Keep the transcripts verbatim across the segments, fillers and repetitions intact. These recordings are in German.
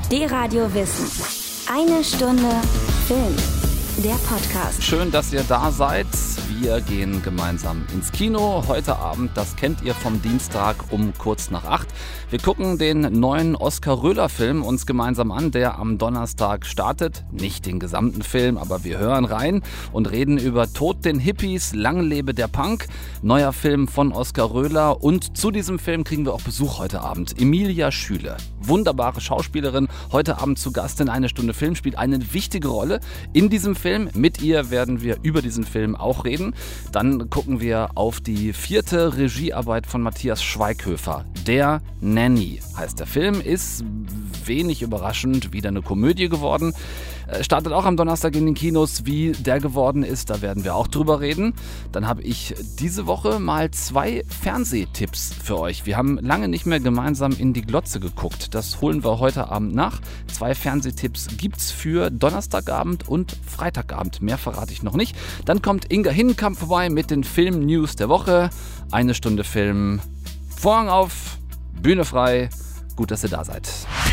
D-Radio Wissen. Eine Stunde Film. Der Podcast. Schön, dass ihr da seid. Wir gehen gemeinsam ins Kino. Heute Abend, das kennt ihr vom Dienstag um kurz nach acht. Wir gucken den neuen Oskar-Röhler-Film uns gemeinsam an, der am Donnerstag startet. Nicht den gesamten Film, aber wir hören rein und reden über Tod den Hippies, lang lebe der Punk. Neuer Film von Oskar Röhler. Und zu diesem Film kriegen wir auch Besuch heute Abend. Emilia Schüle, wunderbare Schauspielerin, heute Abend zu Gast in Eine Stunde Film, spielt eine wichtige Rolle in diesem Film. Mit ihr werden wir über diesen Film auch reden. Dann gucken wir auf die vierte Regiearbeit von Matthias Schweighöfer. Der Nanny heißt der Film, ist wenig überraschend wieder eine Komödie geworden. Startet auch am Donnerstag in den Kinos, wie der geworden ist, da werden wir auch drüber reden. Dann habe ich diese Woche mal zwei Fernsehtipps für euch. Wir haben lange nicht mehr gemeinsam in die Glotze geguckt. Das holen wir heute Abend nach. Zwei Fernsehtipps gibt's für Donnerstagabend und Freitagabend. Mehr verrate ich noch nicht. Dann kommt Inga Hinnenkamp vorbei mit den Film-News der Woche. Eine Stunde Film. Vorhang auf, Bühne frei. Gut, dass ihr da seid.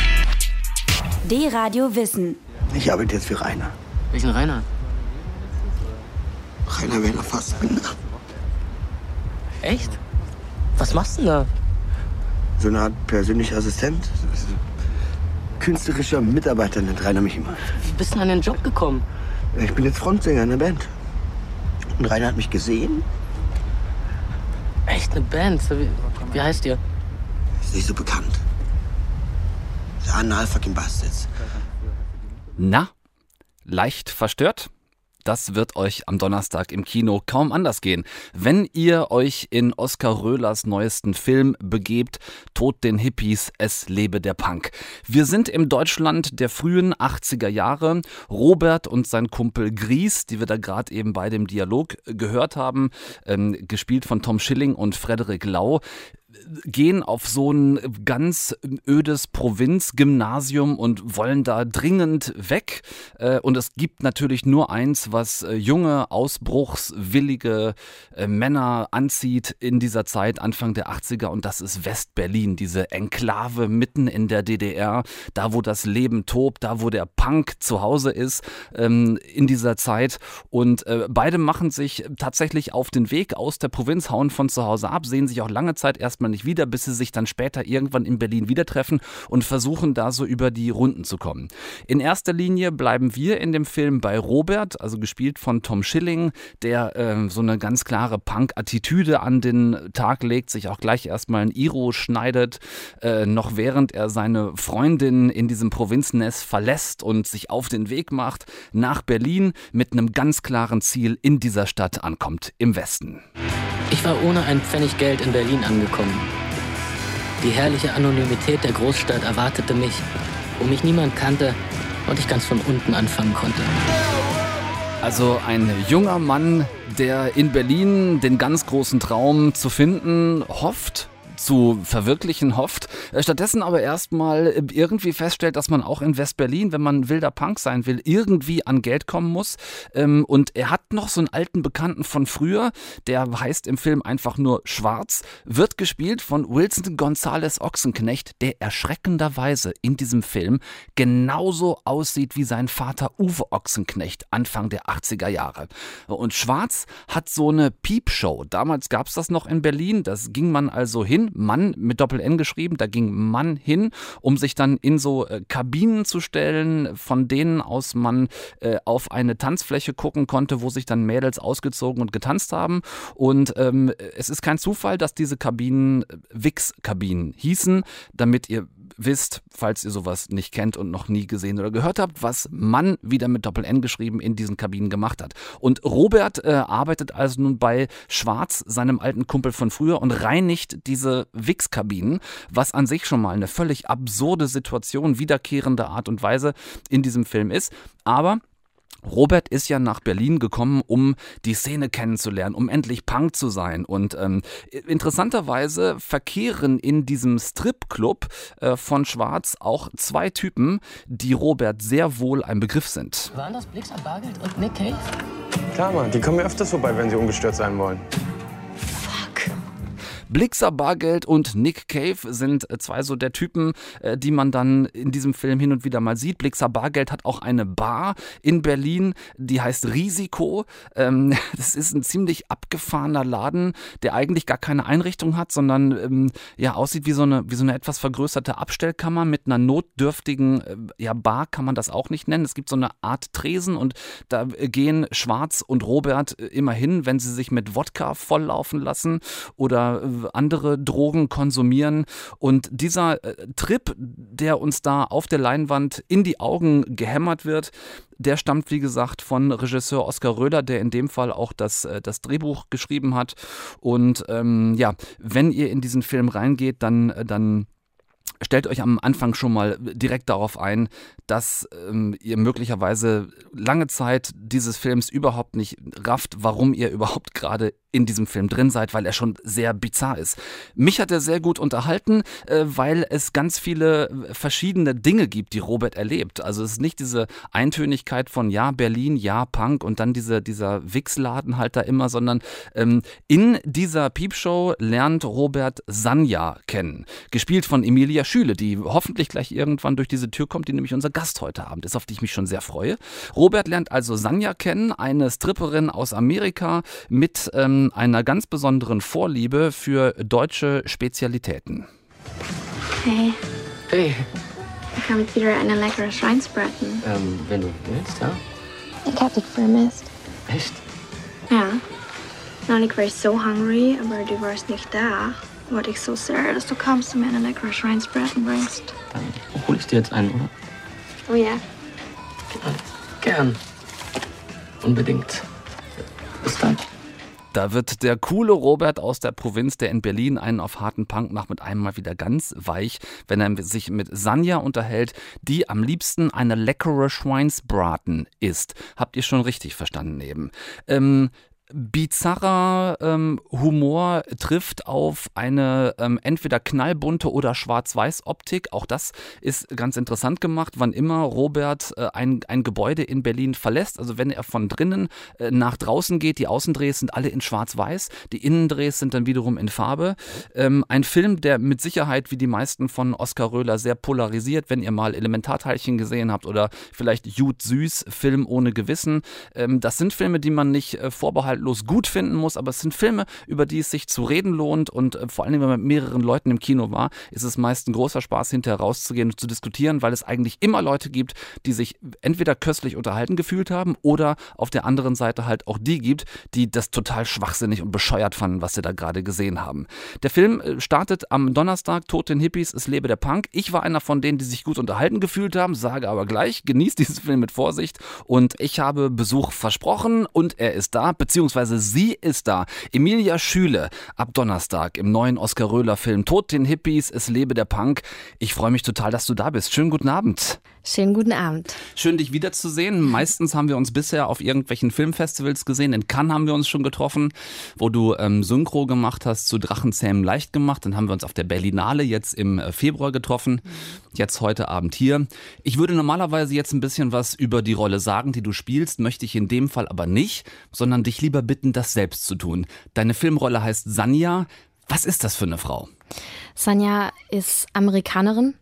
D-Radio Wissen. Ich arbeite jetzt für Rainer. Welchen Rainer? Rainer Werner Fassbinder. Echt? Was machst du denn da? So eine Art persönlicher Assistent. Künstlerischer Mitarbeiter nennt Rainer mich immer. Wie bist du denn an den Job gekommen? Ich bin jetzt Frontsänger in der Band. Und Rainer hat mich gesehen. Echt, eine Band? Wie, wie heißt ihr? Ist nicht so bekannt. The Analfucking Bastards. Na, leicht verstört? Das wird euch am Donnerstag im Kino kaum anders gehen. Wenn ihr euch in Oskar Röhlers neuesten Film begebt, Tod den Hippies, es lebe der Punk. Wir sind im Deutschland der frühen achtziger Jahre. Robert und sein Kumpel Gries, die wir da gerade eben bei dem Dialog gehört haben, ähm, gespielt von Tom Schilling und Frederik Lau, gehen auf so ein ganz ödes Provinzgymnasium und wollen da dringend weg. Und es gibt natürlich nur eins, was junge, ausbruchswillige Männer anzieht in dieser Zeit, Anfang der achtziger, und das ist West-Berlin, diese Enklave mitten in der D D R, da wo das Leben tobt, da wo der Punk zu Hause ist in dieser Zeit. Und beide machen sich tatsächlich auf den Weg aus der Provinz, hauen von zu Hause ab, sehen sich auch lange Zeit erstmal nicht wieder, bis sie sich dann später irgendwann in Berlin wieder treffen und versuchen da so über die Runden zu kommen. In erster Linie bleiben wir in dem Film bei Robert, also gespielt von Tom Schilling, der äh, so eine ganz klare Punk-Attitüde an den Tag legt, sich auch gleich erstmal ein Iro schneidet, äh, noch während er seine Freundin in diesem Provinznest verlässt und sich auf den Weg macht nach Berlin mit einem ganz klaren Ziel in dieser Stadt ankommt, im Westen. Ich war ohne ein Pfennig Geld in Berlin angekommen. Die herrliche Anonymität der Großstadt erwartete mich, wo mich niemand kannte und ich ganz von unten anfangen konnte. Also ein junger Mann, der in Berlin den ganz großen Traum zu finden hofft, zu verwirklichen hofft, stattdessen aber erstmal irgendwie feststellt, dass man auch in West-Berlin, wenn man wilder Punk sein will, irgendwie an Geld kommen muss. Und er hat noch so einen alten Bekannten von früher, der heißt im Film einfach nur Schwarz, wird gespielt von Wilson González Ochsenknecht, der erschreckenderweise in diesem Film genauso aussieht wie sein Vater Uwe Ochsenknecht Anfang der achtziger Jahre. Und Schwarz hat so eine Piepshow. Damals gab es das noch in Berlin, das ging man also hin, Mann mit Doppel-N geschrieben, da ging Mann hin, um sich dann in so äh, Kabinen zu stellen, von denen aus man äh, auf eine Tanzfläche gucken konnte, wo sich dann Mädels ausgezogen und getanzt haben. Und ähm, es ist kein Zufall, dass diese Kabinen äh, Wix-Kabinen hießen, damit ihr wisst, falls ihr sowas nicht kennt und noch nie gesehen oder gehört habt, was Mann wieder mit Doppel-N geschrieben in diesen Kabinen gemacht hat. Und Robert äh, arbeitet also nun bei Schwarz, seinem alten Kumpel von früher, und reinigt diese Wix-Kabinen, was an sich schon mal eine völlig absurde Situation, wiederkehrende Art und Weise in diesem Film ist. Aber Robert ist ja nach Berlin gekommen, um die Szene kennenzulernen, um endlich Punk zu sein. Und ähm, interessanterweise verkehren in diesem Stripclub äh, von Schwarz auch zwei Typen, die Robert sehr wohl ein Begriff sind. Waren das Blixer Bargeld und Nick Cave? Klar, Mann. Die kommen mir öfters vorbei, wenn sie ungestört sein wollen. Fuck. Blixa Bargeld und Nick Cave sind zwei so der Typen, die man dann in diesem Film hin und wieder mal sieht. Blixa Bargeld hat auch eine Bar in Berlin, die heißt Risiko. Das ist ein ziemlich abgefahrener Laden, der eigentlich gar keine Einrichtung hat, sondern ja aussieht wie so eine, wie so eine etwas vergrößerte Abstellkammer mit einer notdürftigen ja, Bar, kann man das auch nicht nennen. Es gibt so eine Art Tresen und da gehen Schwarz und Robert immer hin, wenn sie sich mit Wodka volllaufen lassen oder andere Drogen konsumieren. Und dieser äh, Trip, der uns da auf der Leinwand in die Augen gehämmert wird, der stammt, wie gesagt, von Regisseur Oskar Röder, der in dem Fall auch das, äh, das Drehbuch geschrieben hat. Und ähm, ja, wenn ihr in diesen Film reingeht, dann, dann stellt euch am Anfang schon mal direkt darauf ein, dass ähm, ihr möglicherweise lange Zeit dieses Films überhaupt nicht rafft, warum ihr überhaupt gerade in diesem Film drin seid, weil er schon sehr bizarr ist. Mich hat er sehr gut unterhalten, äh, weil es ganz viele verschiedene Dinge gibt, die Robert erlebt. Also es ist nicht diese Eintönigkeit von ja, Berlin, ja, Punk und dann diese, dieser Wichsladen halt da immer, sondern ähm, in dieser Piepshow lernt Robert Sanja kennen. Gespielt von Emilia Schüle, die hoffentlich gleich irgendwann durch diese Tür kommt, die nämlich unser Gast heute Abend ist, auf die ich mich schon sehr freue. Robert lernt also Sanja kennen, eine Stripperin aus Amerika mit ähm, einer ganz besonderen Vorliebe für deutsche Spezialitäten. Hey, Hey, ich habe jetzt wieder eine leckere Schweinsbraten. ähm, wenn du willst, ja? Ich hab dich vermisst. Echt? Ja. Neulich war ich so hungry, aber du warst nicht da. Wollte ich so sehr, dass du kommst und mir eine leckere Schweinsbraten bringst. Dann hol ich dir jetzt einen, oder? Oh ja. Gern. Unbedingt. Bis dann. Da wird der coole Robert aus der Provinz, der in Berlin einen auf harten Punk macht, mit einem mal wieder ganz weich, wenn er sich mit Sanja unterhält, die am liebsten eine leckere Schweinsbraten isst. Habt ihr schon richtig verstanden eben. Ähm, Bizarrer ähm, Humor trifft auf eine ähm, entweder knallbunte oder Schwarz-Weiß-Optik. Auch das ist ganz interessant gemacht, wann immer Robert äh, ein, ein Gebäude in Berlin verlässt. Also wenn er von drinnen äh, nach draußen geht, die Außendrehs sind alle in Schwarz-Weiß, die Innendrehs sind dann wiederum in Farbe. Ähm, ein Film, der mit Sicherheit wie die meisten von Oskar Röhler sehr polarisiert, wenn ihr mal Elementarteilchen gesehen habt oder vielleicht Jud Süß, Film ohne Gewissen. Ähm, das sind Filme, die man nicht äh, vorbehalten gut finden muss, aber es sind Filme, über die es sich zu reden lohnt und äh, vor allem, wenn man mit mehreren Leuten im Kino war, ist es meist ein großer Spaß, hinterher rauszugehen und zu diskutieren, weil es eigentlich immer Leute gibt, die sich entweder köstlich unterhalten gefühlt haben oder auf der anderen Seite halt auch die gibt, die das total schwachsinnig und bescheuert fanden, was sie da gerade gesehen haben. Der Film äh, startet am Donnerstag, Tod den Hippies, es lebe der Punk. Ich war einer von denen, die sich gut unterhalten gefühlt haben, sage aber gleich, genießt diesen Film mit Vorsicht und ich habe Besuch versprochen und er ist da, beziehungsweise sie ist da. Emilia Schüle ab Donnerstag im neuen Oskar Röhler Film Tod den Hippies, es lebe der Punk. Ich freue mich total, dass du da bist. Schönen guten Abend. Schönen guten Abend. Schön, dich wiederzusehen. Meistens haben wir uns bisher auf irgendwelchen Filmfestivals gesehen. In Cannes haben wir uns schon getroffen, wo du ähm, Synchro gemacht hast zu Drachenzähmen leicht gemacht. Dann haben wir uns auf der Berlinale jetzt im Februar getroffen. Jetzt heute Abend hier. Ich würde normalerweise jetzt ein bisschen was über die Rolle sagen, die du spielst, möchte ich in dem Fall aber nicht, sondern dich lieber bitten, das selbst zu tun. Deine Filmrolle heißt Sanja. Was ist das für eine Frau? Sanja ist Amerikanerin,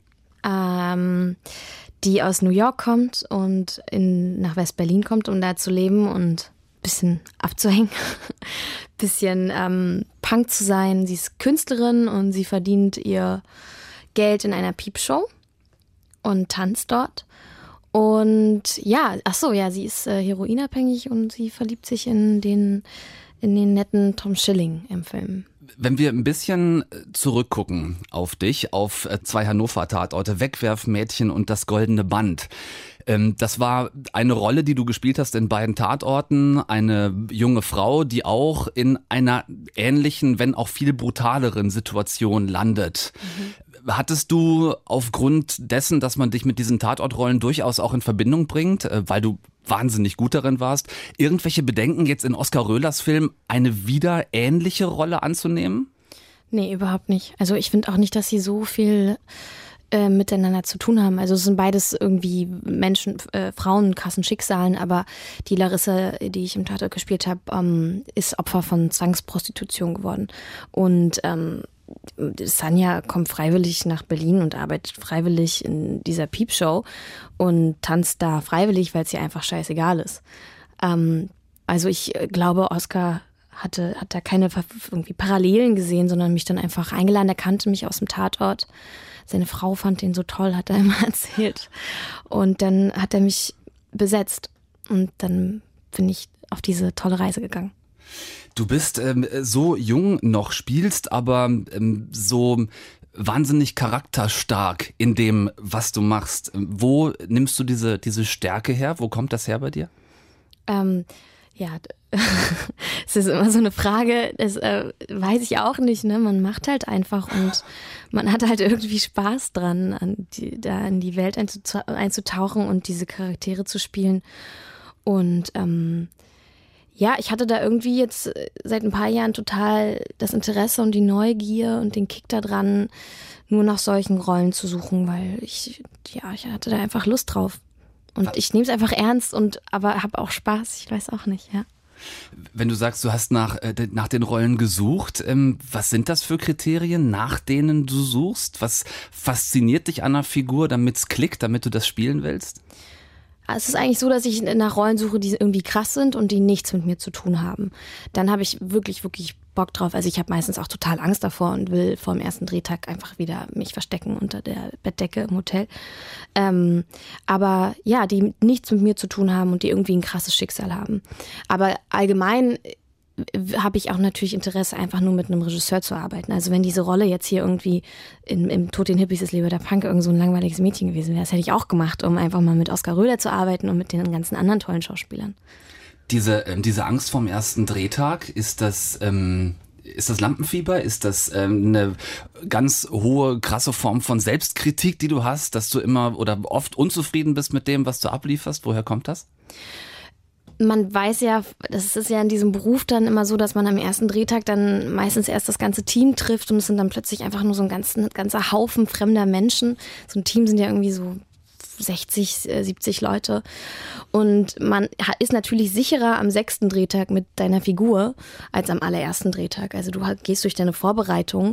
ähm, die aus New York kommt und in, nach West-Berlin kommt, um da zu leben und ein bisschen abzuhängen, ein bisschen ähm, Punk zu sein. Sie ist Künstlerin und sie verdient ihr Geld in einer Piepshow und tanzt dort. Und ja, ach so, ja, sie ist äh, heroinabhängig und sie verliebt sich in den, in den netten Tom Schilling im Film. Wenn wir ein bisschen zurückgucken auf dich, auf zwei Hannover-Tatorte, Wegwerfmädchen und das Goldene Band. Das war eine Rolle, die du gespielt hast in beiden Tatorten. Eine junge Frau, die auch in einer ähnlichen, wenn auch viel brutaleren Situation landet. Mhm. Hattest du aufgrund dessen, dass man dich mit diesen Tatortrollen durchaus auch in Verbindung bringt, weil du wahnsinnig gut darin warst, irgendwelche Bedenken jetzt in Oskar Röhlers Film eine wieder ähnliche Rolle anzunehmen? Nee, überhaupt nicht. Also ich finde auch nicht, dass sie so viel äh, miteinander zu tun haben. Also es sind beides irgendwie Menschen, äh, Frauen, krassen Schicksalen, aber die Larissa, die ich im Tatort gespielt habe, ähm, ist Opfer von Zwangsprostitution geworden. Und ähm, Sanja kommt freiwillig nach Berlin und arbeitet freiwillig in dieser Piepshow und tanzt da freiwillig, weil es ihr einfach scheißegal ist. Ähm, also ich glaube, Oskar hatte, hat da keine irgendwie Parallelen gesehen, sondern mich dann einfach eingeladen. Er kannte mich aus dem Tatort. Seine Frau fand ihn so toll, hat er immer erzählt. Und dann hat er mich besetzt. Und dann bin ich auf diese tolle Reise gegangen. Du bist ähm, so jung noch, spielst aber ähm, so wahnsinnig charakterstark in dem, was du machst. Wo nimmst du diese, diese Stärke her? Wo kommt das her bei dir? Ähm, ja, es ist immer so eine Frage, das äh, weiß ich auch nicht, ne? Man macht halt einfach und man hat halt irgendwie Spaß dran, an die, da in die Welt einzutauchen und diese Charaktere zu spielen. Und ähm, ja, ich hatte da irgendwie jetzt seit ein paar Jahren total das Interesse und die Neugier und den Kick da dran, nur nach solchen Rollen zu suchen, weil ich, ja, ich hatte da einfach Lust drauf. Und ich nehme es einfach ernst und aber habe auch Spaß, ich weiß auch nicht, ja. Wenn du sagst, du hast nach, äh, nach den Rollen gesucht, ähm, was sind das für Kriterien, nach denen du suchst? Was fasziniert dich an einer Figur, damit es klickt, damit du das spielen willst? Es ist eigentlich so, dass ich nach Rollen suche, die irgendwie krass sind und die nichts mit mir zu tun haben. Dann habe ich wirklich, wirklich Bock drauf. Also ich habe meistens auch total Angst davor und will vor dem ersten Drehtag einfach wieder mich verstecken unter der Bettdecke im Hotel. Ähm, aber ja, die nichts mit mir zu tun haben und die irgendwie ein krasses Schicksal haben. Aber allgemein habe ich auch natürlich Interesse, einfach nur mit einem Regisseur zu arbeiten. Also wenn diese Rolle jetzt hier irgendwie in, im Tod den Hippies ist Lieber der Punk irgend so ein langweiliges Mädchen gewesen wäre, das hätte ich auch gemacht, um einfach mal mit Oskar Röder zu arbeiten und mit den ganzen anderen tollen Schauspielern. Diese, ähm, diese Angst vorm ersten Drehtag, ist das, ähm, ist das Lampenfieber? Ist das ähm, eine ganz hohe, krasse Form von Selbstkritik, die du hast, dass du immer oder oft unzufrieden bist mit dem, was du ablieferst? Woher kommt das? Man weiß ja, das ist ja in diesem Beruf dann immer so, dass man am ersten Drehtag dann meistens erst das ganze Team trifft und es sind dann plötzlich einfach nur so ein ganzer, ganzer Haufen fremder Menschen. So ein Team sind ja irgendwie so sechzig, siebzig Leute. Und man ist natürlich sicherer am sechsten Drehtag mit deiner Figur als am allerersten Drehtag. Also du gehst durch deine Vorbereitung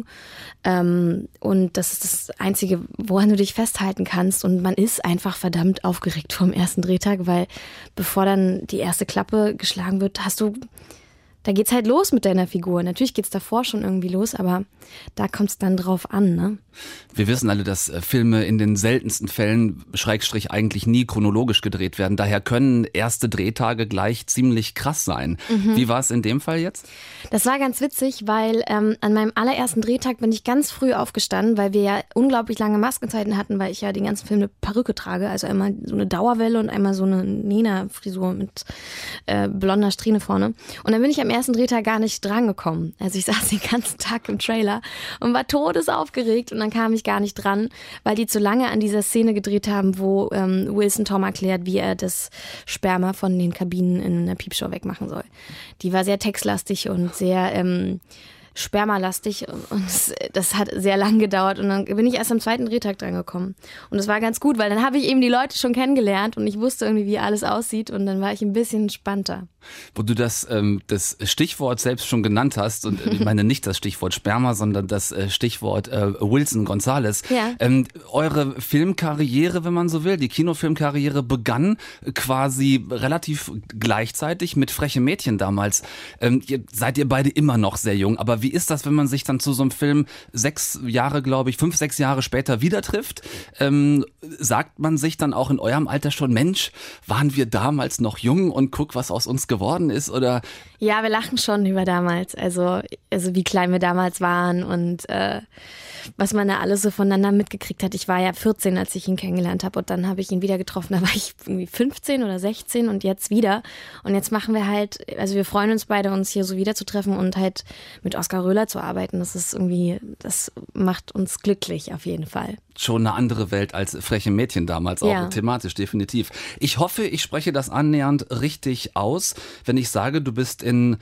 ähm, und das ist das Einzige, woran du dich festhalten kannst. Und man ist einfach verdammt aufgeregt vor dem ersten Drehtag, weil bevor dann die erste Klappe geschlagen wird, hast du... Da geht's halt los mit deiner Figur. Natürlich geht's davor schon irgendwie los, aber da kommt's dann drauf an, ne? Wir wissen alle, dass Filme in den seltensten Fällen, Schrägstrich, eigentlich nie chronologisch gedreht werden. Daher können erste Drehtage gleich ziemlich krass sein. Mhm. Wie war es in dem Fall jetzt? Das war ganz witzig, weil ähm, an meinem allerersten Drehtag bin ich ganz früh aufgestanden, weil wir ja unglaublich lange Maskenzeiten hatten, weil ich ja den ganzen Film eine Perücke trage. Also einmal so eine Dauerwelle und einmal so eine Nena-Frisur mit äh, blonder Strähne vorne. Und dann bin ich am ersten Drehtag gar nicht drangekommen. Also ich saß den ganzen Tag im Trailer und war todesaufgeregt und dann kam ich gar nicht dran, weil die zu lange an dieser Szene gedreht haben, wo ähm, Wilson Tom erklärt, wie er das Sperma von den Kabinen in einer Piepshow wegmachen soll. Die war sehr textlastig und sehr ähm, spermalastig und das, das hat sehr lang gedauert und dann bin ich erst am zweiten Drehtag dran gekommen. Und das war ganz gut, weil dann habe ich eben die Leute schon kennengelernt und ich wusste irgendwie, wie alles aussieht und dann war ich ein bisschen entspannter. Wo du das, ähm, das Stichwort selbst schon genannt hast, und ich meine nicht das Stichwort Sperma, sondern das äh, Stichwort äh, Wilson Gonzalez. Ja. Ähm, eure Filmkarriere, wenn man so will, die Kinofilmkarriere begann quasi relativ gleichzeitig mit Freche Mädchen damals. Ähm, ihr, seid ihr beide immer noch sehr jung, aber wie ist das, wenn man sich dann zu so einem Film sechs Jahre, glaube ich, fünf, sechs Jahre später wieder trifft? Ähm, sagt man sich dann auch in eurem Alter schon, Mensch, waren wir damals noch jung und guck, was aus uns geworden ist, oder? Ja, wir lachen schon über damals, also, also wie klein wir damals waren und äh, was man da alles so voneinander mitgekriegt hat. Ich war ja vierzehn, als ich ihn kennengelernt habe und dann habe ich ihn wieder getroffen, da war ich irgendwie fünfzehn oder sechzehn und jetzt wieder. Und jetzt machen wir halt, also wir freuen uns beide, uns hier so wiederzutreffen und halt mit Oskar Röder zu arbeiten. Das ist irgendwie, das macht uns glücklich auf jeden Fall. Schon eine andere Welt als Freche Mädchen damals, auch ja. Thematisch definitiv. Ich hoffe, ich spreche das annähernd richtig aus, wenn ich sage, du bist in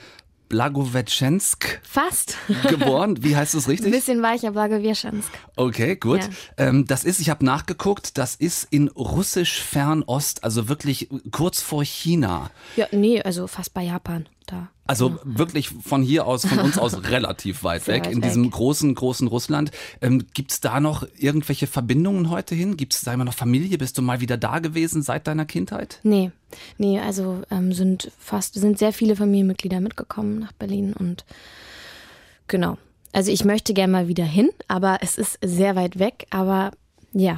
Blagoveschensk Fast. geboren. Wie heißt es richtig? Ein bisschen weicher, Blagoveschensk. Okay, gut. Ja. Ähm, das ist, ich habe nachgeguckt, das ist in russisch Fernost, also wirklich kurz vor China. Ja, nee, also fast bei Japan. Da. Also ja. wirklich von hier aus, von uns aus relativ weit Sehr weg, weit in diesem weg. großen, großen Russland. Ähm, gibt's da noch irgendwelche Verbindungen heute hin? Gibt's da immer noch Familie? Bist du mal wieder da gewesen seit deiner Kindheit? Nee, nee, also ähm, sind fast, sind sehr viele Familienmitglieder mitgekommen nach Berlin und genau. Also ich möchte gerne mal wieder hin, aber es ist sehr weit weg, aber ja.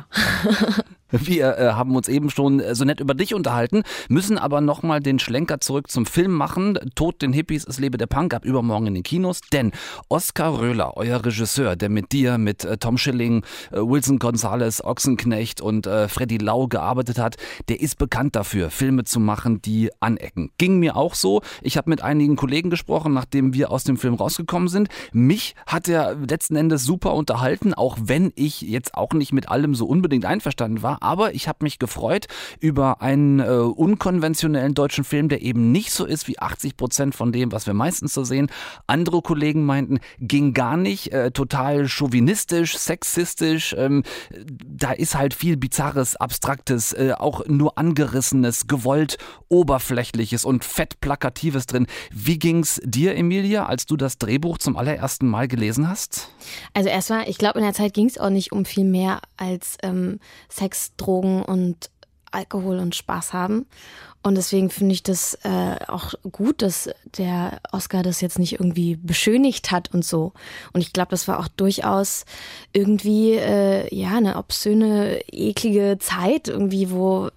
Wir äh, haben uns eben schon äh, so nett über dich unterhalten, müssen aber nochmal den Schlenker zurück zum Film machen. Tod den Hippies, es lebe der Punk, ab übermorgen in den Kinos. Denn Oskar Röhler, euer Regisseur, der mit dir, mit äh, Tom Schilling, äh, Wilson Gonzalez, Ochsenknecht und äh, Freddy Lau gearbeitet hat, der ist bekannt dafür, Filme zu machen, die anecken. Ging mir auch so. Ich habe mit einigen Kollegen gesprochen, nachdem wir aus dem Film rausgekommen sind. Mich hat er letzten Endes super unterhalten, auch wenn ich jetzt auch nicht mit allem so unbedingt einverstanden war. Aber ich habe mich gefreut über einen äh, unkonventionellen deutschen Film, der eben nicht so ist wie achtzig Prozent von dem, was wir meistens so sehen. Andere Kollegen meinten, ging gar nicht, äh, total chauvinistisch, sexistisch. Ähm, da ist halt viel Bizarres, Abstraktes, äh, auch nur Angerissenes, gewollt Oberflächliches und fett Plakatives drin. Wie ging's dir, Emilia, als du das Drehbuch zum allerersten Mal gelesen hast? Also erstmal, ich glaube, in der Zeit ging es auch nicht um viel mehr als ähm, Sex, Drogen und Alkohol und Spaß haben. Und deswegen finde ich das äh, auch gut, dass der Oscar das jetzt nicht irgendwie beschönigt hat und so. Und ich glaube, das war auch durchaus irgendwie äh, ja eine obszöne, eklige Zeit, irgendwie, wo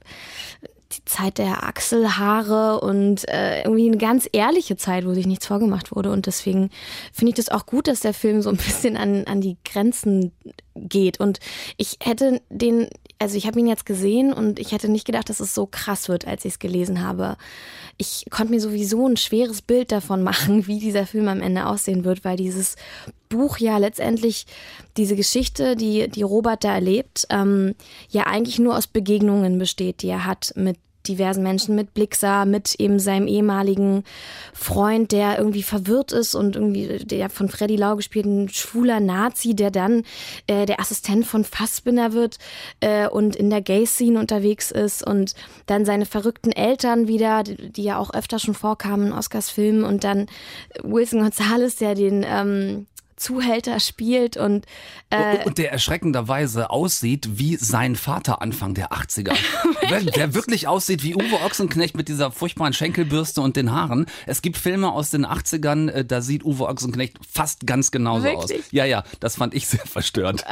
die Zeit der Achselhaare und äh, irgendwie eine ganz ehrliche Zeit, wo sich nichts vorgemacht wurde. Und deswegen finde ich das auch gut, dass der Film so ein bisschen an, an die Grenzen geht. Und ich hätte den, also ich habe ihn jetzt gesehen und ich hätte nicht gedacht, dass es so krass wird, als ich es gelesen habe. Ich konnte mir sowieso ein schweres Bild davon machen, wie dieser Film am Ende aussehen wird, weil dieses Buch ja letztendlich diese Geschichte, die, die Robert da erlebt, ähm, ja eigentlich nur aus Begegnungen besteht, die er hat mit diversen Menschen, mit Blixa, mit eben seinem ehemaligen Freund, der irgendwie verwirrt ist und irgendwie, der von Freddy Lau gespielt, ein schwuler Nazi, der dann äh, der Assistent von Fassbinder wird äh, und in der Gay-Scene unterwegs ist und dann seine verrückten Eltern wieder, die, die ja auch öfter schon vorkamen in Oscars Filmen und dann Wilson Gonzalez, der den ähm, Zuhälter spielt und äh und der erschreckenderweise aussieht wie sein Vater Anfang der achtziger. wirklich? Der wirklich aussieht wie Uwe Ochsenknecht mit dieser furchtbaren Schenkelbürste und den Haaren. Es gibt Filme aus den achtzigern, da sieht Uwe Ochsenknecht fast ganz genauso wirklich? aus. Ja, ja, das fand ich sehr verstörend.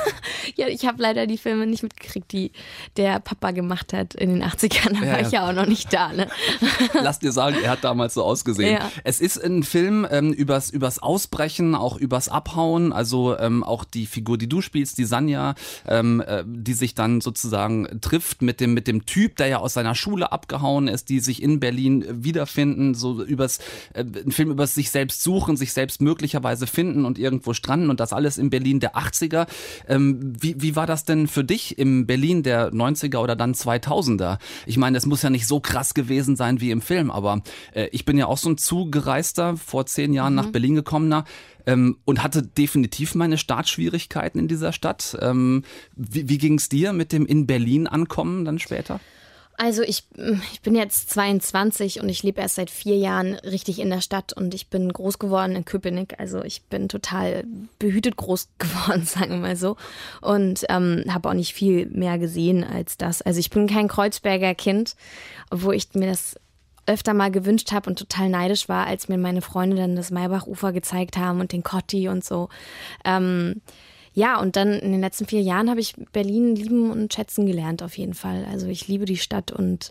Ja, ich habe leider die Filme nicht mitgekriegt, die der Papa gemacht hat in den achtzigern. Da ja, war ja. ich ja auch noch nicht da. Ne? Lass dir sagen, er hat damals so ausgesehen. Ja. Es ist ein Film ähm, übers, übers Ausbrechen, auch übers Abhauen, also ähm, auch die Figur, die du spielst, die Sanja, ähm, äh, die sich dann sozusagen trifft mit dem, mit dem Typ, der ja aus seiner Schule abgehauen ist, die sich in Berlin wiederfinden, so übers, äh, ein Film übers sich selbst suchen, sich selbst möglicherweise finden und irgendwo stranden und das alles in Berlin der achtziger. Ähm, wie, wie war das denn für dich im Berlin der neunziger oder dann zweitausender? Ich meine, es muss ja nicht so krass gewesen sein wie im Film, aber äh, ich bin ja auch so ein Zugereister, vor zehn Jahren mhm. nach Berlin gekommener. Ähm, und hatte definitiv meine Startschwierigkeiten in dieser Stadt. Ähm, wie wie ging es dir mit dem in Berlin ankommen dann später? Also ich, ich bin jetzt zweiundzwanzig und ich lebe erst seit vier Jahren richtig in der Stadt und ich bin groß geworden in Köpenick. Also ich bin total behütet groß geworden, sagen wir mal so. Und ähm, habe auch nicht viel mehr gesehen als das. Also ich bin kein Kreuzberger Kind, obwohl ich mir das öfter mal gewünscht habe und total neidisch war, als mir meine Freunde dann das Maybachufer gezeigt haben und den Kotti und so. Ähm, ja, und dann in den letzten vier Jahren habe ich Berlin lieben und schätzen gelernt auf jeden Fall. Also ich liebe die Stadt und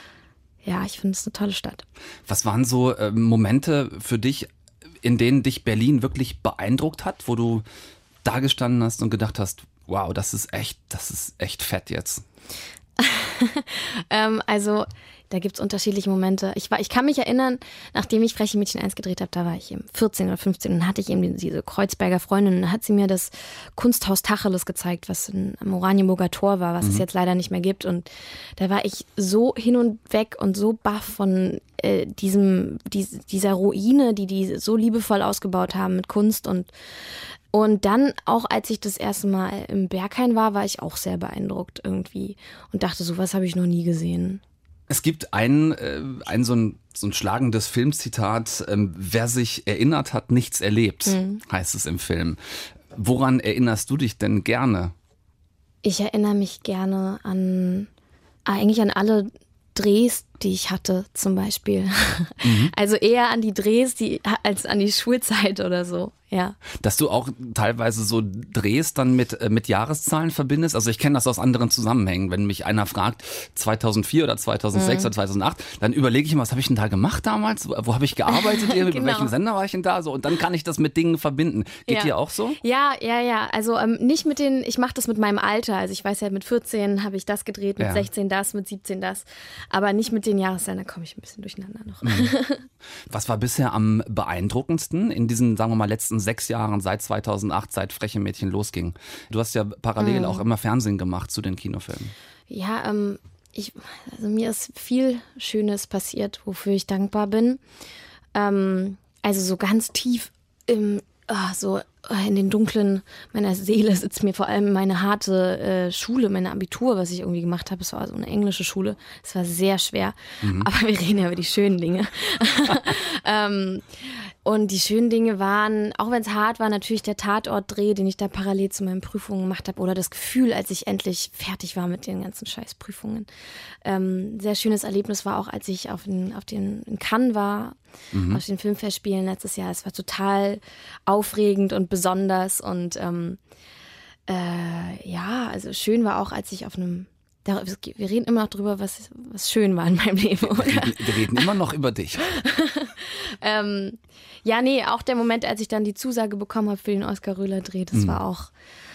ja, ich finde es eine tolle Stadt. Was waren so äh, Momente für dich, in denen dich Berlin wirklich beeindruckt hat, wo du da gestanden hast und gedacht hast, wow, das ist echt, das ist echt fett jetzt? ähm, also Da gibt es unterschiedliche Momente. Ich, war, ich kann mich erinnern, nachdem ich Freche Mädchen eins gedreht habe, da war ich eben vierzehn oder fünfzehn und dann hatte ich eben diese Kreuzberger Freundin und dann hat sie mir das Kunsthaus Tacheles gezeigt, was in, am Oranienburger Tor war, was mhm. es jetzt leider nicht mehr gibt. Und da war ich so hin und weg und so baff von äh, diesem, die, dieser Ruine, die die so liebevoll ausgebaut haben mit Kunst und Und dann auch, als ich das erste Mal im Berghain war, war ich auch sehr beeindruckt irgendwie und dachte, sowas habe ich noch nie gesehen. Es gibt ein, äh, ein so ein so ein schlagendes Filmzitat, ähm, wer sich erinnert, hat nichts erlebt, mhm. heißt es im Film. Woran erinnerst du dich denn gerne? Ich erinnere mich gerne an, eigentlich an alle Drehs, die ich hatte zum Beispiel. Mhm. Also eher an die Drehs die, als an die Schulzeit oder so. Ja. Dass du auch teilweise so Drehs dann mit, mit Jahreszahlen verbindest. Also ich kenne das aus anderen Zusammenhängen. Wenn mich einer fragt, zweitausendvier oder zweitausendsechs mhm. oder zweitausendacht, dann überlege ich immer, was habe ich denn da gemacht damals? Wo, wo habe ich gearbeitet? Genau. Bei welchem Sender war ich denn da? So, und dann kann ich das mit Dingen verbinden. Geht ja. dir auch so? Ja, ja, ja. Also ähm, nicht mit den, ich mache das mit meinem Alter. Also ich weiß ja, mit vierzehn habe ich das gedreht, mit ja. sechzehn das, mit siebzehn das. Aber nicht mit den Jahreszahlen, da komme ich ein bisschen durcheinander noch. Mhm. Was war bisher am beeindruckendsten in diesen, sagen wir mal, letzten sechs Jahren, seit zweitausendacht, seit Freche Mädchen losging? Du hast ja parallel mhm. auch immer Fernsehen gemacht zu den Kinofilmen. Ja, ähm, ich, also mir ist viel Schönes passiert, wofür ich dankbar bin. Ähm, also so ganz tief im, oh, so in den Dunklen meiner Seele sitzt mir vor allem meine harte äh, Schule, meine Abitur, was ich irgendwie gemacht habe. Es war so eine englische Schule. Es war sehr schwer. Mhm. Aber wir reden ja über die schönen Dinge. ähm, und die schönen Dinge waren, auch wenn es hart war, natürlich der Tatortdreh, den ich da parallel zu meinen Prüfungen gemacht habe. Oder das Gefühl, als ich endlich fertig war mit den ganzen Scheißprüfungen. Ähm, sehr schönes Erlebnis war auch, als ich auf den, auf den in Cannes war, mhm. auf den Filmfestspielen letztes Jahr. Es war total aufregend und besonders und ähm, äh, ja, also schön war auch, als ich auf einem, wir reden immer noch drüber, was, was schön war in meinem Leben, oder? Wir reden, wir reden immer noch über dich. ähm, ja, nee, auch der Moment, als ich dann die Zusage bekommen habe für den Oskar-Röhler-Dreh, das mhm. war auch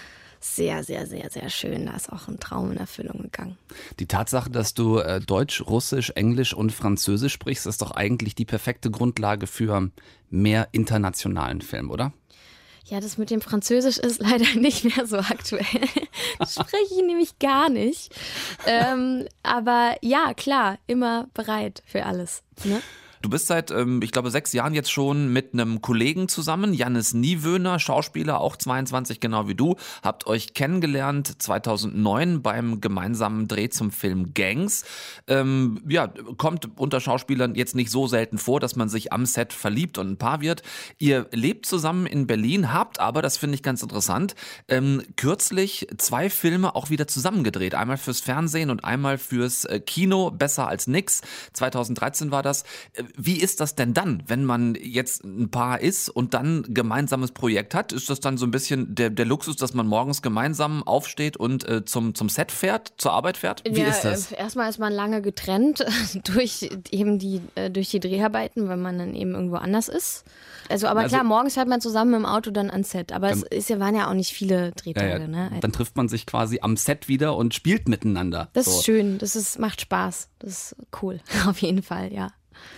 sehr, sehr, sehr, sehr schön. Da ist auch ein Traum in Erfüllung gegangen. Die Tatsache, dass du äh, Deutsch, Russisch, Englisch und Französisch sprichst, ist doch eigentlich die perfekte Grundlage für mehr internationalen Film, oder? Ja, das mit dem Französisch ist leider nicht mehr so aktuell. Das spreche ich nämlich gar nicht. Ähm, aber ja, klar, immer bereit für alles. Ne? Du bist seit, ähm, ich glaube, sechs Jahren jetzt schon mit einem Kollegen zusammen, Jannis Niewöhner, Schauspieler, auch zweiundzwanzig, genau wie du. Habt euch kennengelernt zweitausendneun beim gemeinsamen Dreh zum Film Gangs. Ähm, ja, kommt unter Schauspielern jetzt nicht so selten vor, dass man sich am Set verliebt und ein Paar wird. Ihr lebt zusammen in Berlin, habt aber, das finde ich ganz interessant, ähm, kürzlich zwei Filme auch wieder zusammengedreht. Einmal fürs Fernsehen und einmal fürs äh, Kino, Besser als nix. zweitausenddreizehn war das. Wie ist das denn dann, wenn man jetzt ein Paar ist und dann ein gemeinsames Projekt hat? Ist das dann so ein bisschen der, der Luxus, dass man morgens gemeinsam aufsteht und äh, zum, zum Set fährt, zur Arbeit fährt? Wie ja, ist das? Erstmal ist man lange getrennt durch eben die, durch die Dreharbeiten, weil man dann eben irgendwo anders ist. Also aber also, klar, morgens fährt man zusammen im Auto dann ans Set. Aber dann, es ist ja, waren ja auch nicht viele Drehtage. Ja, ja. Ne? Dann trifft man sich quasi am Set wieder und spielt miteinander. Das so. ist schön, das ist, macht Spaß. Das ist cool, auf jeden Fall, ja.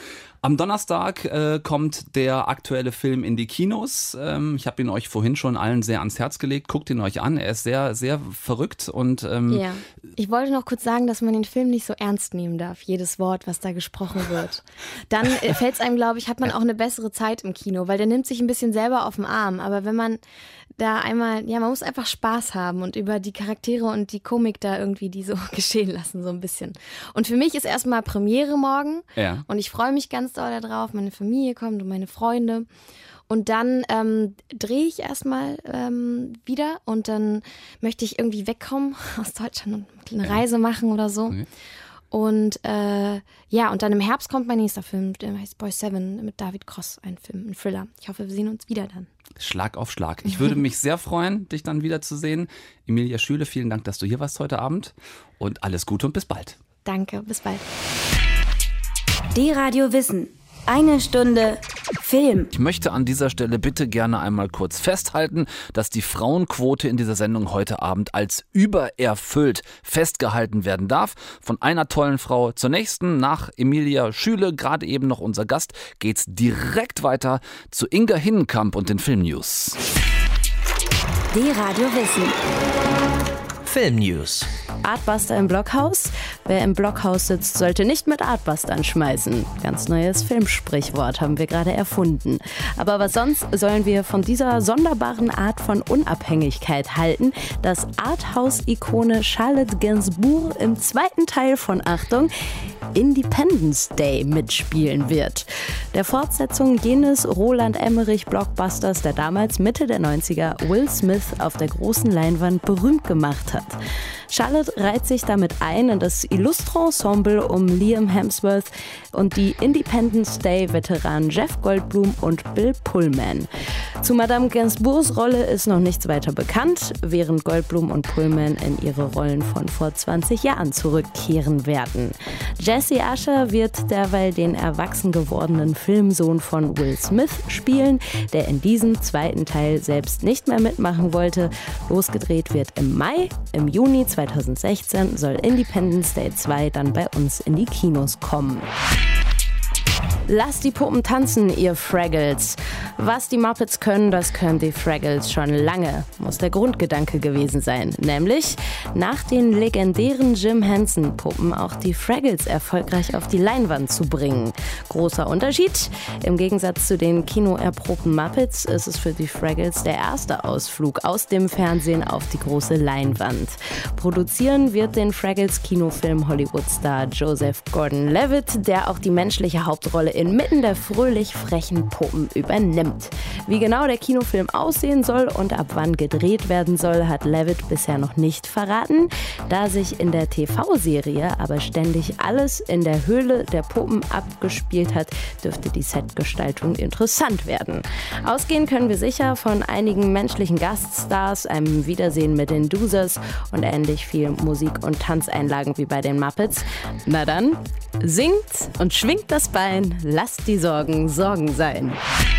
Am Donnerstag äh, kommt der aktuelle Film in die Kinos. Ähm, ich habe ihn euch vorhin schon allen sehr ans Herz gelegt. Guckt ihn euch an. Er ist sehr, sehr verrückt. Und, ähm ja. Ich wollte noch kurz sagen, dass man den Film nicht so ernst nehmen darf, jedes Wort, was da gesprochen wird. Dann äh, fällt es einem, glaube ich, hat man auch eine bessere Zeit im Kino, weil der nimmt sich ein bisschen selber auf den Arm. Aber wenn man da einmal, ja, man muss einfach Spaß haben und über die Charaktere und die Komik da irgendwie die so geschehen lassen, so ein bisschen. Und für mich ist erstmal Premiere morgen. Ja. Und ich freue mich ganz doll darauf. Meine Familie kommt und meine Freunde. Und dann ähm, drehe ich erstmal ähm, wieder und dann möchte ich irgendwie wegkommen aus Deutschland und eine Reise machen oder so. Okay. Und äh, ja, und dann im Herbst kommt mein nächster Film, der heißt Boy Seven mit David Cross, ein Film, ein Thriller. Ich hoffe, wir sehen uns wieder dann. Schlag auf Schlag. Ich würde mich sehr freuen, dich dann wiederzusehen. Emilia Schüle, vielen Dank, dass du hier warst heute Abend und alles Gute und bis bald. Danke, bis bald. D-Radio Wissen. Eine Stunde Film. Ich möchte an dieser Stelle bitte gerne einmal kurz festhalten, dass die Frauenquote in dieser Sendung heute Abend als übererfüllt festgehalten werden darf. Von einer tollen Frau zur nächsten. Nach Emilia Schüle, gerade eben noch unser Gast, geht's direkt weiter zu Inga Hinnenkamp und den Filmnews. D-Radio Wissen. Filmnews. Artbuster im Blockhaus? Wer im Blockhaus sitzt, sollte nicht mit Artbustern schmeißen. Ganz neues Filmsprichwort haben wir gerade erfunden. Aber was sonst sollen wir von dieser sonderbaren Art von Unabhängigkeit halten, dass Arthouse-Ikone Charlotte Gainsbourg im zweiten Teil von, Achtung, Independence Day mitspielen wird. Der Fortsetzung jenes Roland Emmerich-Blockbusters, der damals Mitte der neunziger Will Smith auf der großen Leinwand berühmt gemacht hat. Charlotte reiht sich damit ein in das illustre Ensemble um Liam Hemsworth und die Independence Day-Veteranen Jeff Goldblum und Bill Pullman. Zu Madame Gainsbourgs Rolle ist noch nichts weiter bekannt, während Goldblum und Pullman in ihre Rollen von vor zwanzig Jahren zurückkehren werden. Jesse Usher wird derweil den erwachsen gewordenen Filmsohn von Will Smith spielen, der in diesem zweiten Teil selbst nicht mehr mitmachen wollte. Losgedreht wird im Mai. Im Juni zweitausendsechzehn soll Independence Day zwei dann bei uns in die Kinos kommen. Lasst die Puppen tanzen, ihr Fraggles. Was die Muppets können, das können die Fraggles schon lange, muss der Grundgedanke gewesen sein. Nämlich, nach den legendären Jim Henson-Puppen auch die Fraggles erfolgreich auf die Leinwand zu bringen. Großer Unterschied: Im Gegensatz zu den kinoerprobten Muppets ist es für die Fraggles der erste Ausflug aus dem Fernsehen auf die große Leinwand. Produzieren wird den Fraggles-Kinofilm Hollywood-Star Joseph Gordon-Levitt, der auch die menschliche Hauptrolle inmitten der fröhlich frechen Puppen übernimmt. Wie genau der Kinofilm aussehen soll und ab wann gedreht werden soll, hat Levitt bisher noch nicht verraten. Da sich in der T V-Serie aber ständig alles in der Höhle der Puppen abgespielt hat, dürfte die Setgestaltung interessant werden. Ausgehen können wir sicher von einigen menschlichen Gaststars, einem Wiedersehen mit den Doozers und ähnlich viel Musik- und Tanzeinlagen wie bei den Muppets. Na dann, singt und schwingt das Bein, lasst die Sorgen Sorgen sein.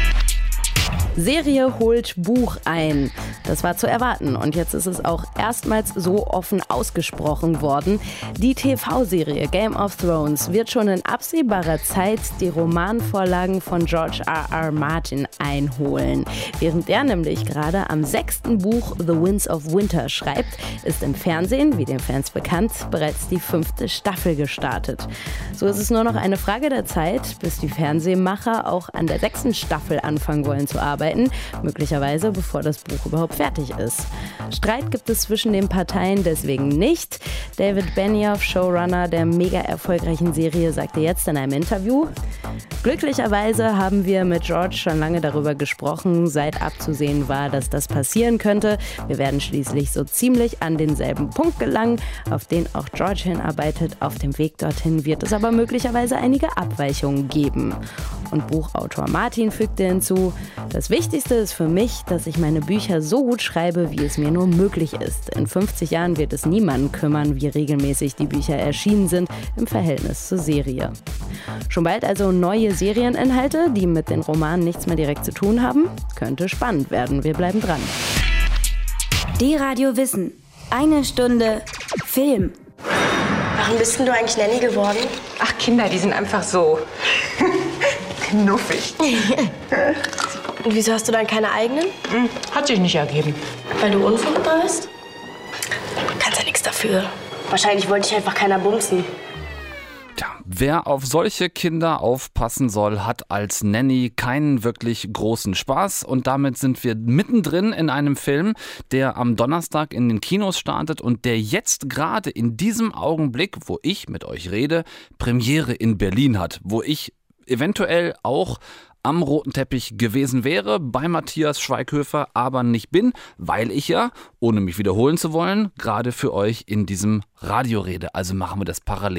Serie holt Buch ein. Das war zu erwarten und jetzt ist es auch erstmals so offen ausgesprochen worden. Die T V-Serie Game of Thrones wird schon in absehbarer Zeit die Romanvorlagen von George R R. Martin einholen. Während er nämlich gerade am sechsten Buch The Winds of Winter schreibt, ist im Fernsehen, wie den Fans bekannt, bereits die fünfte Staffel gestartet. So ist es nur noch eine Frage der Zeit, bis die Fernsehmacher auch an der sechsten Staffel anfangen wollen zu arbeiten. Möglicherweise bevor das Buch überhaupt fertig ist. Streit gibt es zwischen den Parteien deswegen nicht. David Benioff, Showrunner der mega erfolgreichen Serie, sagte jetzt in einem Interview: Glücklicherweise haben wir mit George schon lange darüber gesprochen, seit abzusehen war, dass das passieren könnte. Wir werden schließlich so ziemlich an denselben Punkt gelangen, auf den auch George hinarbeitet. Auf dem Weg dorthin wird es aber möglicherweise einige Abweichungen geben. Und Buchautor Martin fügte hinzu: Das Wichtigste ist für mich, dass ich meine Bücher so gut schreibe, wie es mir nur möglich ist. In fünfzig Jahren wird es niemanden kümmern, wie regelmäßig die Bücher erschienen sind im Verhältnis zur Serie. Schon bald also neue Serieninhalte, die mit den Romanen nichts mehr direkt zu tun haben. Könnte spannend werden, wir bleiben dran. D-Radio Wissen. Eine Stunde Film. Warum bist denn du eigentlich Nanny geworden? Ach, Kinder, die sind einfach so knuffig. Und wieso hast du dann keine eigenen? Hm, hat sich nicht ergeben. Weil du unfruchtbar bist? Kannst ja nichts dafür. Wahrscheinlich wollte ich einfach keiner bumsen. Tja, wer auf solche Kinder aufpassen soll, hat als Nanny keinen wirklich großen Spaß. Und damit sind wir mittendrin in einem Film, der am Donnerstag in den Kinos startet und der jetzt gerade in diesem Augenblick, wo ich mit euch rede, Premiere in Berlin hat, wo ich eventuell auch am roten Teppich gewesen wäre, bei Matthias Schweighöfer, aber nicht bin, weil ich ja, ohne mich wiederholen zu wollen, gerade für euch in diesem Radio rede. Also machen wir das parallel.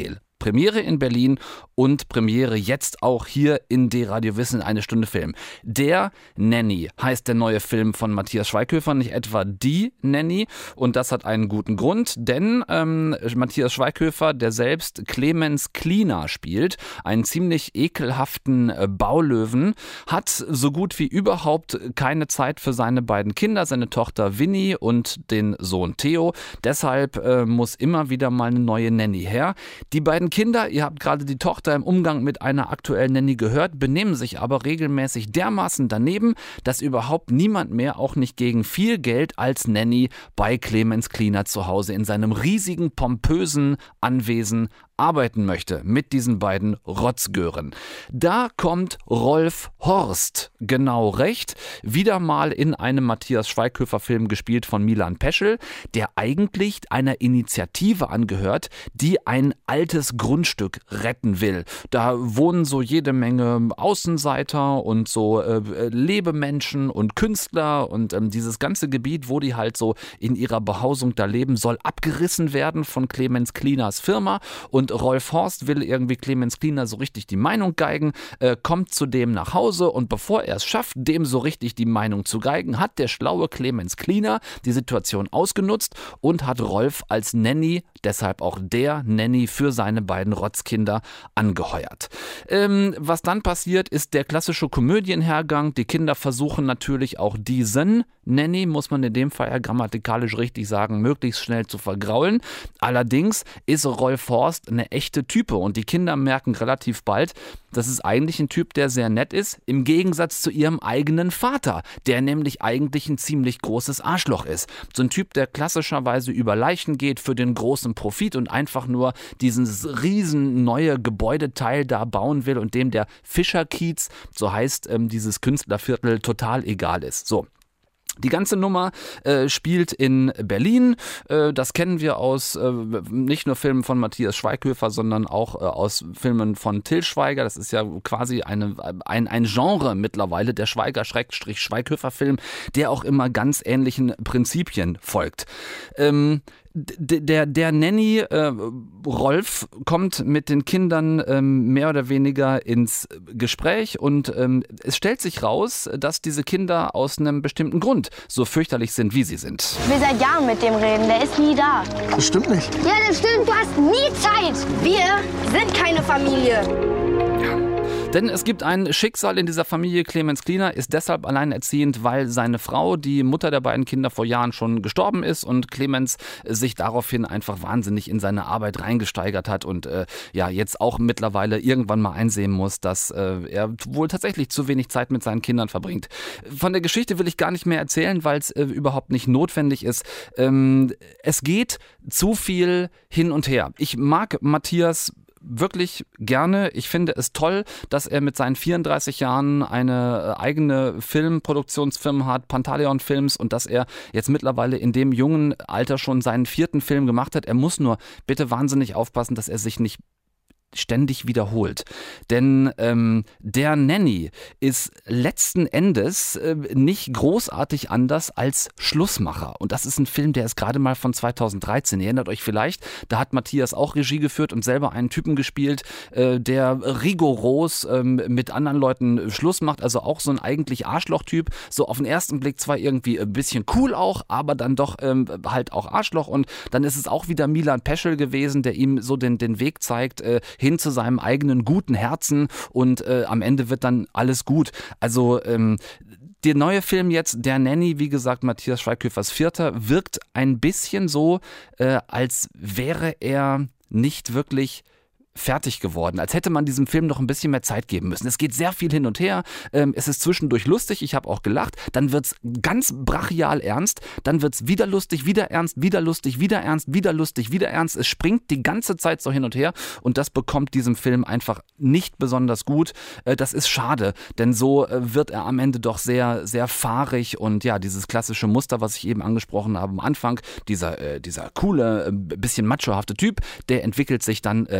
Premiere in Berlin und Premiere jetzt auch hier in D-Radio Wissen, eine Stunde Film. Der Nanny heißt der neue Film von Matthias Schweighöfer, nicht etwa Die Nanny. Und das hat einen guten Grund, denn ähm, Matthias Schweighöfer, der selbst Clemens Cleaner spielt, einen ziemlich ekelhaften äh, Baulöwen, hat so gut wie überhaupt keine Zeit für seine beiden Kinder, seine Tochter Winnie und den Sohn Theo. Deshalb äh, muss immer wieder mal eine neue Nanny her. Die beiden Kinder, ihr habt gerade die Tochter im Umgang mit einer aktuellen Nanny gehört, benehmen sich aber regelmäßig dermaßen daneben, dass überhaupt niemand mehr, auch nicht gegen viel Geld, als Nanny bei Clemens Cleaner zu Hause in seinem riesigen, pompösen Anwesen arbeiten möchte mit diesen beiden Rotzgören. Da kommt Rolf Horst genau recht, wieder mal in einem Matthias Schweighöfer-Film gespielt von Milan Peschel, der eigentlich einer Initiative angehört, die ein altes Grundstück retten will. Da wohnen so jede Menge Außenseiter und so äh, Lebemenschen und Künstler und ähm, dieses ganze Gebiet, wo die halt so in ihrer Behausung da leben, soll abgerissen werden von Clemens Cleaners Firma. Und Rolf Horst will irgendwie Clemens Cleaner so richtig die Meinung geigen, äh, kommt zu dem nach Hause und bevor er es schafft, dem so richtig die Meinung zu geigen, hat der schlaue Clemens Cleaner die Situation ausgenutzt und hat Rolf als Nanny, deshalb auch der Nanny für seine beiden Rotzkinder angeheuert. Ähm, was dann passiert, ist der klassische Komödienhergang. Die Kinder versuchen natürlich auch diesen Nanny, muss man in dem Fall ja grammatikalisch richtig sagen, möglichst schnell zu vergraulen. Allerdings ist Rolf Horst eine echte Type und die Kinder merken relativ bald, das ist eigentlich ein Typ, der sehr nett ist, im Gegensatz zu ihrem eigenen Vater, der nämlich eigentlich ein ziemlich großes Arschloch ist. So ein Typ, der klassischerweise über Leichen geht für den großen Profit und einfach nur dieses riesen neue Gebäudeteil da bauen will und dem der Fischerkiez, so heißt ähm, dieses Künstlerviertel, total egal ist. So. Die ganze Nummer äh, spielt in Berlin. Äh, das kennen wir aus äh, nicht nur Filmen von Matthias Schweighöfer, sondern auch äh, aus Filmen von Til Schweiger. Das ist ja quasi eine, ein, ein Genre mittlerweile, der Schweiger-Schweighöfer-Film, der auch immer ganz ähnlichen Prinzipien folgt. Ähm, Der, der Nanny äh, Rolf kommt mit den Kindern ähm, mehr oder weniger ins Gespräch und ähm, es stellt sich raus, dass diese Kinder aus einem bestimmten Grund so fürchterlich sind, wie sie sind. Ich will seit Jahren mit dem reden, der ist nie da. Das stimmt nicht. Ja, das stimmt, du hast nie Zeit. Wir sind keine Familie. Denn es gibt ein Schicksal in dieser Familie. Clemens Cleaner ist deshalb alleinerziehend, weil seine Frau, die Mutter der beiden Kinder, vor Jahren schon gestorben ist und Clemens sich daraufhin einfach wahnsinnig in seine Arbeit reingesteigert hat und äh, ja jetzt auch mittlerweile irgendwann mal einsehen muss, dass äh, er wohl tatsächlich zu wenig Zeit mit seinen Kindern verbringt. Von der Geschichte will ich gar nicht mehr erzählen, weil es äh, überhaupt nicht notwendig ist. Ähm, es geht zu viel hin und her. Ich mag Matthias wirklich gerne. Ich finde es toll, dass er mit seinen vierunddreißig Jahren eine eigene Filmproduktionsfirma hat, Pantaleon Films, und dass er jetzt mittlerweile in dem jungen Alter schon seinen vierten Film gemacht hat. Er muss nur bitte wahnsinnig aufpassen, dass er sich nicht ständig wiederholt. Denn ähm, der Nanny ist letzten Endes äh, nicht großartig anders als Schlussmacher. Und das ist ein Film, der ist gerade mal von zweitausenddreizehn. Ihr erinnert euch vielleicht, da hat Matthias auch Regie geführt und selber einen Typen gespielt, äh, der rigoros äh, mit anderen Leuten Schluss macht. Also auch so ein eigentlich Arschloch-Typ. So auf den ersten Blick zwar irgendwie ein bisschen cool auch, aber dann doch ähm, halt auch Arschloch. Und dann ist es auch wieder Milan Peschel gewesen, der ihm so den, den Weg zeigt, äh, hin zu seinem eigenen guten Herzen und äh, am Ende wird dann alles gut. Also ähm, der neue Film jetzt, der Nanny, wie gesagt, Matthias Schweighöfers Vierter, wirkt ein bisschen so, äh, als wäre er nicht wirklich fertig geworden, als hätte man diesem Film noch ein bisschen mehr Zeit geben müssen. Es geht sehr viel hin und her, ähm, es ist zwischendurch lustig, ich habe auch gelacht, dann wird's ganz brachial ernst, dann wird's wieder lustig, wieder ernst, wieder lustig, wieder ernst, wieder lustig, wieder ernst. Es springt die ganze Zeit so hin und her und das bekommt diesem Film einfach nicht besonders gut. Äh, das ist schade, denn so äh, wird er am Ende doch sehr, sehr fahrig und ja, dieses klassische Muster, was ich eben angesprochen habe am Anfang, dieser, äh, dieser coole, äh, bisschen machohafte Typ, der entwickelt sich dann äh, zum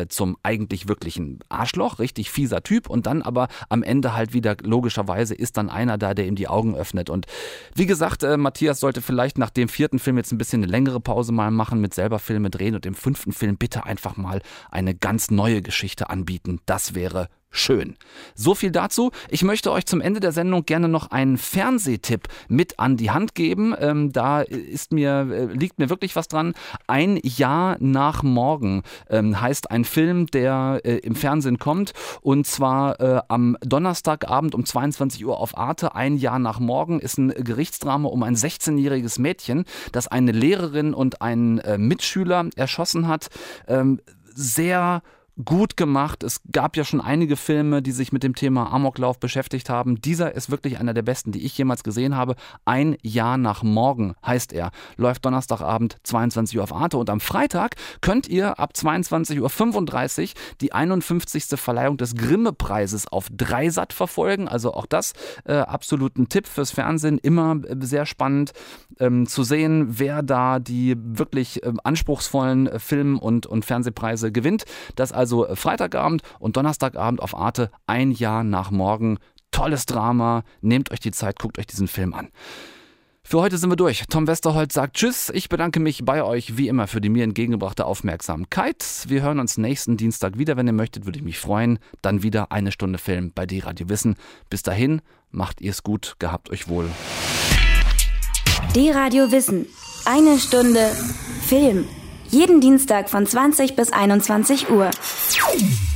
eigentlich wirklich ein Arschloch, richtig fieser Typ und dann aber am Ende halt wieder logischerweise ist dann einer da, der ihm die Augen öffnet. Und wie gesagt, äh, Matthias sollte vielleicht nach dem vierten Film jetzt ein bisschen eine längere Pause mal machen, mit selber Filme drehen und im fünften Film bitte einfach mal eine ganz neue Geschichte anbieten. Das wäre schön. So viel dazu. Ich möchte euch zum Ende der Sendung gerne noch einen Fernsehtipp mit an die Hand geben. Ähm, da ist mir, äh, liegt mir wirklich was dran. Ein Jahr nach morgen ähm, heißt ein Film, der äh, im Fernsehen kommt und zwar äh, am Donnerstagabend um zweiundzwanzig Uhr auf Arte. Ein Jahr nach morgen ist ein Gerichtsdrama um ein sechzehnjähriges Mädchen, das eine Lehrerin und einen äh, Mitschüler erschossen hat. Ähm, sehr gut gemacht. Es gab ja schon einige Filme, die sich mit dem Thema Amoklauf beschäftigt haben. Dieser ist wirklich einer der besten, die ich jemals gesehen habe. Ein Jahr nach morgen heißt er. Läuft Donnerstagabend zweiundzwanzig Uhr auf Arte und am Freitag könnt ihr ab zweiundzwanzig Uhr fünfunddreißig die einundfünfzigste Verleihung des Grimme-Preises auf Dreisat verfolgen. Also auch das äh, absolut ein Tipp fürs Fernsehen. Immer äh, sehr spannend ähm, zu sehen, wer da die wirklich äh, anspruchsvollen äh, Film- und, und Fernsehpreise gewinnt. Das also Freitagabend und Donnerstagabend auf Arte, ein Jahr nach morgen. Tolles Drama. Nehmt euch die Zeit, guckt euch diesen Film an. Für heute sind wir durch. Tom Westerholt sagt Tschüss. Ich bedanke mich bei euch wie immer für die mir entgegengebrachte Aufmerksamkeit. Wir hören uns nächsten Dienstag wieder. Wenn ihr möchtet, würde ich mich freuen. Dann wieder eine Stunde Film bei D-Radio Wissen. Bis dahin, macht ihr es gut. Gehabt euch wohl. D-Radio Wissen. Eine Stunde Film. Jeden Dienstag von zwanzig bis einundzwanzig Uhr.